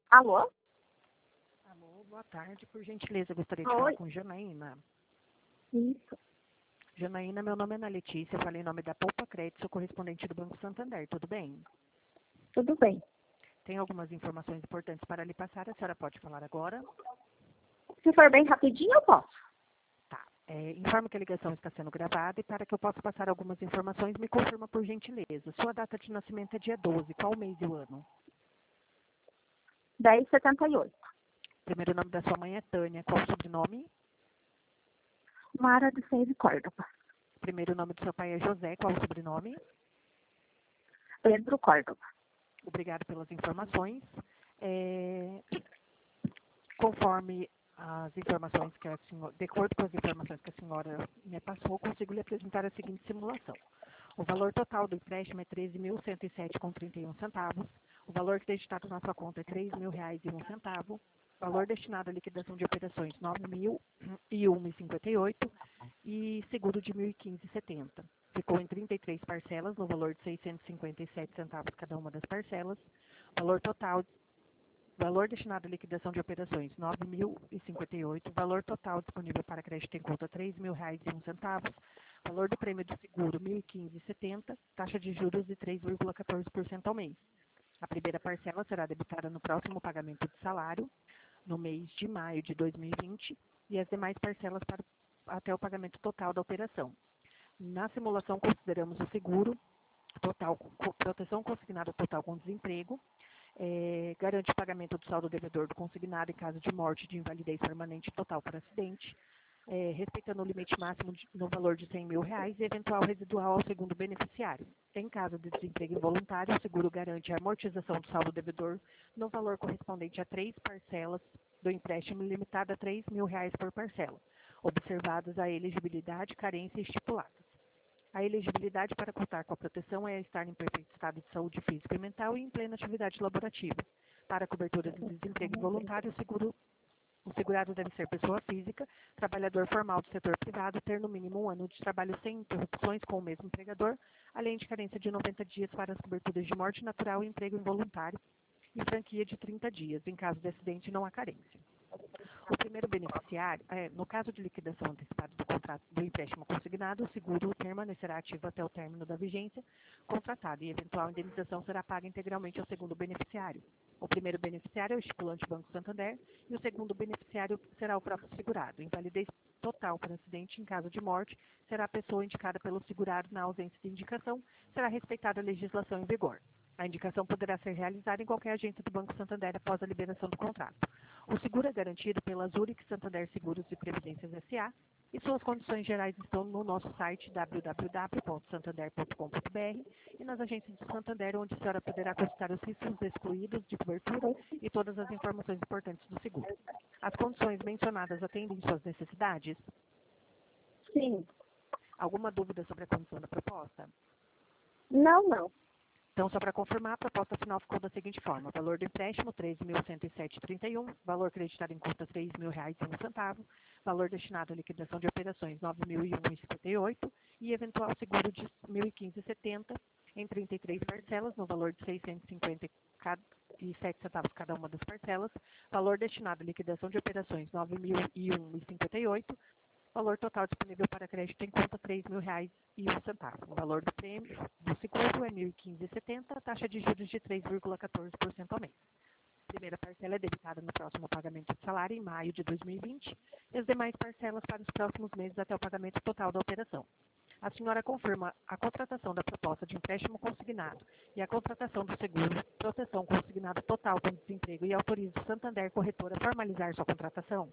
Alô? Alô, boa tarde. Por gentileza, eu gostaria de falar com Janaína. Isso. Janaína, meu nome é Ana Letícia, eu falei em nome da Poupa Crédito, sou correspondente do Banco Santander, tudo bem? Tudo bem. Tem algumas informações importantes para lhe passar, a senhora pode falar agora? Se for bem rapidinho, eu posso. Tá. Informo que a ligação está sendo gravada e para que eu possa passar algumas informações, me confirma por gentileza. Sua data de nascimento é dia 12, qual o mês e o ano? 10,78. Primeiro nome da sua mãe é Tânia, qual o sobrenome? Mara de Seiva Córdoba. Primeiro nome do seu pai é José, qual o sobrenome? Pedro Córdoba. Obrigado pelas informações. Conforme as informações que a senhora, de acordo com as informações que a senhora me passou, consigo lhe apresentar a seguinte simulação. O valor total do empréstimo é R$ 13.107,31. O valor creditado na sua conta é R$ 3.000,01. O valor destinado à liquidação de operações R$ 9.001,58 e seguro de R$ 1.015,70. Ficou em 33 parcelas, no valor de R$ 657 cada uma das parcelas. Valor destinado à liquidação de operações, R$ 9.058. Valor total disponível para crédito em conta, R$ 3.000,01. Valor do prêmio do seguro, R$ 1.015,70. Taxa de juros de 3,14% ao mês. A primeira parcela será debitada no próximo pagamento de salário, no mês de maio de 2020, e as demais parcelas até o pagamento total da operação. Na simulação, consideramos o seguro total, proteção consignada total com desemprego, garante o pagamento do saldo devedor do consignado em caso de morte, de invalidez permanente total por acidente, respeitando o limite máximo no valor de R$ 100.000 e eventual residual ao segundo beneficiário. Em caso de desemprego involuntário, o seguro garante a amortização do saldo devedor no valor correspondente a 3 parcelas do empréstimo, limitada a R$ 3.000 por parcela, observadas a elegibilidade, carência e estipuladas. A elegibilidade para contar com a proteção é estar em perfeito estado de saúde física e mental e em plena atividade laborativa. Para a cobertura de desemprego involuntário, o segurado deve ser pessoa física, trabalhador formal do setor privado, ter no mínimo 1 ano de trabalho sem interrupções com o mesmo empregador, além de carência de 90 dias para as coberturas de morte natural e emprego involuntário, e franquia de 30 dias. Em caso de acidente, não há carência. O primeiro beneficiário, no caso de liquidação antecipada do contrato do empréstimo consignado, o seguro permanecerá ativo até o término da vigência contratada e eventual indenização será paga integralmente ao segundo beneficiário. O primeiro beneficiário é o estipulante Banco Santander e o segundo beneficiário será o próprio segurado. Invalidez total por acidente em caso de morte será a pessoa indicada pelo segurado. Na ausência de indicação, será respeitada a legislação em vigor. A indicação poderá ser realizada em qualquer agência do Banco Santander após a liberação do contrato. O seguro é garantido pela Zurich Santander Seguros e Previdências S.A. e suas condições gerais estão no nosso site www.santander.com.br e nas agências de Santander, onde a senhora poderá consultar os riscos excluídos de cobertura e todas as informações importantes do seguro. As condições mencionadas atendem suas necessidades? Sim. Alguma dúvida sobre a condição da proposta? Não. Então, só para confirmar, a proposta final ficou da seguinte forma: valor do empréstimo, R$ 13.107,31, valor creditado em conta, R$ 3.000,01, valor destinado à liquidação de operações, R$ 9.001,58 e eventual seguro de R$ 1.015,70 em 33 parcelas, no valor de R$ 657 cada uma das parcelas, valor destinado à liquidação de operações, R$ 9.001,58, valor total disponível para crédito em conta, R$ 3.000,01. O valor do prêmio do seguro é R$ 1.015,70, taxa de juros de 3,14% ao mês. A primeira parcela é debitada no próximo pagamento de salário, em maio de 2020, e as demais parcelas para os próximos meses até o pagamento total da operação. A senhora confirma a contratação da proposta de empréstimo consignado e a contratação do seguro, proteção consignado total com desemprego e autoriza o Santander Corretora a formalizar sua contratação?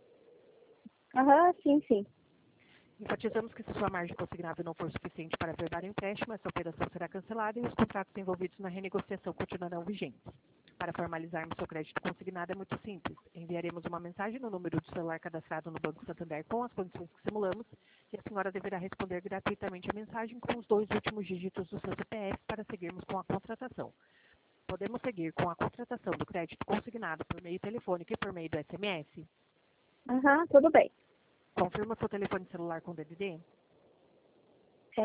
Sim. Enfatizamos que se sua margem consignável não for suficiente para averbar o empréstimo, essa operação será cancelada e os contratos envolvidos na renegociação continuarão vigentes. Para formalizarmos seu crédito consignado é muito simples. Enviaremos uma mensagem no número de celular cadastrado no Banco Santander com as condições que simulamos e a senhora deverá responder gratuitamente a mensagem com os 2 últimos dígitos do seu CPF para seguirmos com a contratação. Podemos seguir com a contratação do crédito consignado por meio telefônico e por meio do SMS? Tudo bem. Confirma seu telefone celular com DDD? É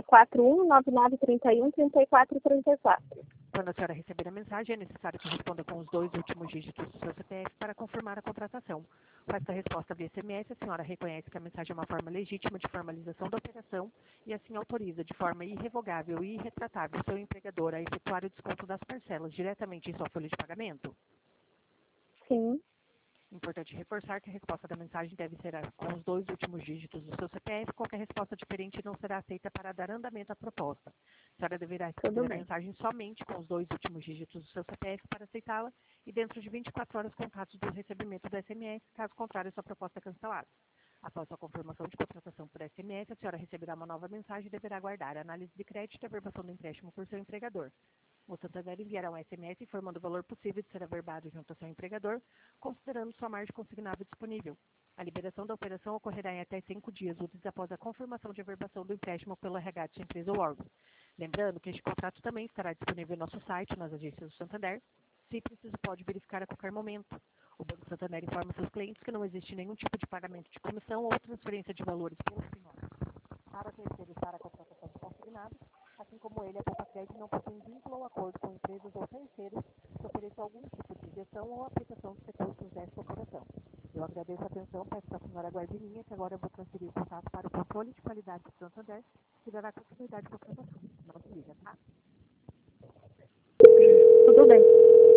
4199313434. Quando a senhora receber a mensagem, é necessário que responda com os 2 últimos dígitos do seu CPF para confirmar a contratação. Com esta resposta via SMS, a senhora reconhece que a mensagem é uma forma legítima de formalização da operação e assim autoriza de forma irrevogável e irretratável o seu empregador a efetuar o desconto das parcelas diretamente em sua folha de pagamento. Sim. Importante reforçar que a resposta da mensagem deve ser com os 2 últimos dígitos do seu CPF. Qualquer resposta diferente não será aceita para dar andamento à proposta. A senhora deverá receber a mensagem somente com os 2 últimos dígitos do seu CPF para aceitá-la e dentro de 24 horas contados do recebimento do SMS, caso contrário, sua proposta é cancelada. Após a confirmação de contratação por SMS, a senhora receberá uma nova mensagem e deverá aguardar a análise de crédito e a averbação do empréstimo por seu empregador. O Santander enviará um SMS informando o valor possível de ser averbado junto ao seu empregador, considerando sua margem consignável disponível. A liberação da operação ocorrerá em até 5 dias úteis após a confirmação de averbação do empréstimo pelo RH de sua empresa ou órgão. Lembrando que este contrato também estará disponível em nosso site, nas agências do Santander. Se preciso, pode verificar a qualquer momento. O Banco Santander informa seus clientes que não existe nenhum tipo de pagamento de comissão ou transferência de valores pelo senhor. Para terceirizar a contratação de consignados, assim como ele, a Poupa Crédito não possui vínculo ou acordo com empresas ou terceiros que ofereçam algum tipo de gestão ou aplicação dos recursos desta operação. Eu agradeço a atenção, peço que a senhora aguarde em linha, que agora eu vou transferir o contato para o controle de qualidade do Santander, que dará continuidade à contratação. Não desliga, tá? Tudo bem.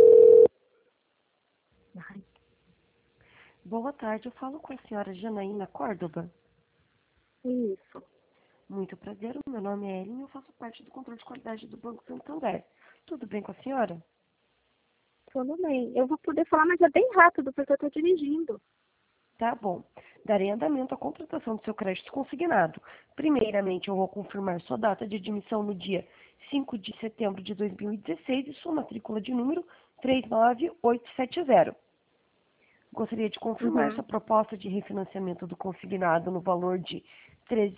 Boa tarde, eu falo com a senhora Janaína Córdoba. Isso. Muito prazer, o meu nome é Ellen e eu faço parte do controle de qualidade do Banco Santander. Tudo bem com a senhora? Tudo bem. Eu vou poder falar, mas é bem rápido, porque eu estou dirigindo. Tá bom. Darei andamento à contratação do seu crédito consignado. Primeiramente, eu vou confirmar sua data de admissão no dia 5 de setembro de 2016 e sua matrícula de número 39870. Gostaria de confirmar sua proposta de refinanciamento do consignado no valor de R$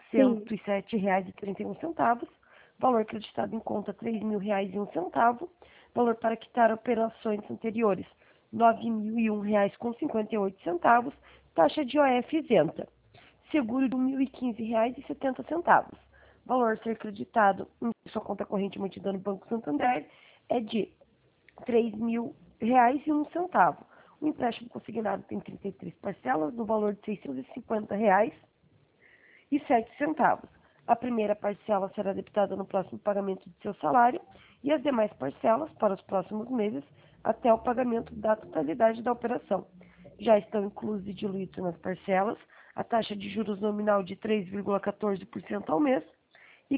13.107,31, valor acreditado em conta R$ 3.000,01, valor para quitar operações anteriores R$ 9.001,58, taxa de OF isenta, seguro de R$ 1.015,70, valor a ser acreditado em sua conta corrente mantida no Banco Santander é de R$ 3.000,01. O empréstimo consignado tem 33 parcelas, no valor de R$ 650,07. A primeira parcela será debitada no próximo pagamento de seu salário e as demais parcelas para os próximos meses até o pagamento da totalidade da operação. Já estão inclusos e diluídos nas parcelas a taxa de juros nominal de 3,14% ao mês e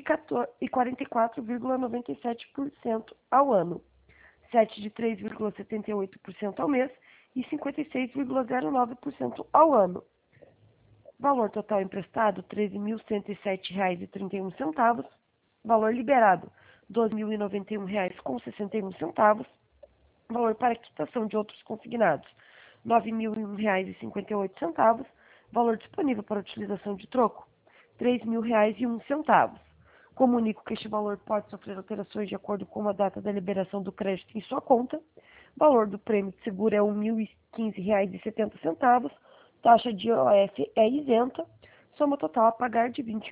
44,97% ao ano, 7 de 3,78% ao mês e 56,09% ao ano. Valor total emprestado, R$ 13.107,31. Valor liberado, R$ 12.091,61. Valor para quitação de outros consignados, R$ 9.001,58. Valor disponível para utilização de troco, R$ 3.000,01. Comunico que este valor pode sofrer alterações de acordo com a data da liberação do crédito em sua conta. Valor do prêmio de seguro é R$ 1.015,70. Taxa de OF é isenta. Soma total a pagar de R$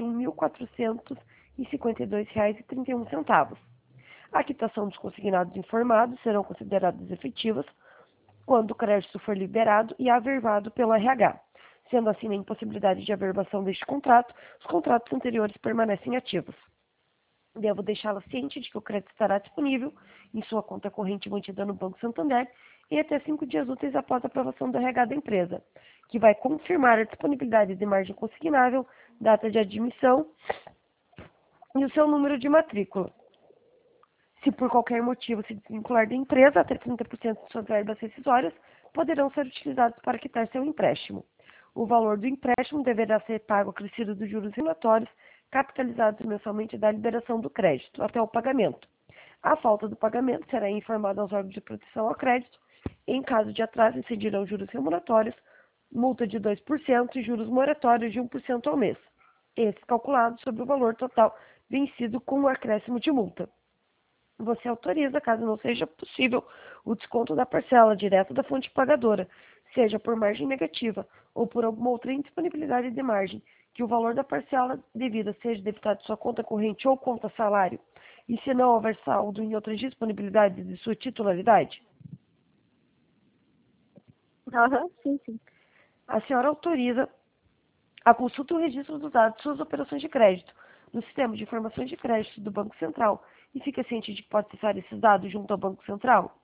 21.452,31. A quitação dos consignados informados serão consideradas efetivas quando o crédito for liberado e averbado pelo RH. Sendo assim, na impossibilidade de averbação deste contrato, os contratos anteriores permanecem ativos. Devo deixá-la ciente de que o crédito estará disponível em sua conta corrente mantida no Banco Santander em até 5 dias úteis após a aprovação do RH da empresa, que vai confirmar a disponibilidade de margem consignável, data de admissão e o seu número de matrícula. Se por qualquer motivo se desvincular da empresa, até 30% de suas verbas rescisórias poderão ser utilizados para quitar seu empréstimo. O valor do empréstimo deverá ser pago acrescido dos juros regulatórios capitalizados mensalmente da liberação do crédito até o pagamento. A falta do pagamento será informada aos órgãos de proteção ao crédito. Em caso de atraso, incidirão juros remuneratórios, multa de 2% e juros moratórios de 1% ao mês. Esses calculados sobre o valor total vencido com o acréscimo de multa. Você autoriza, caso não seja possível, o desconto da parcela direto da fonte pagadora, seja por margem negativa ou por alguma outra indisponibilidade de margem, que o valor da parcela devida seja debitado de sua conta corrente ou conta salário, e se não houver saldo em outras disponibilidades de sua titularidade? Aham, sim, sim. A senhora autoriza a consulta e o registro dos dados de suas operações de crédito no sistema de informações de crédito do Banco Central e fica ciente de que pode acessar esses dados junto ao Banco Central?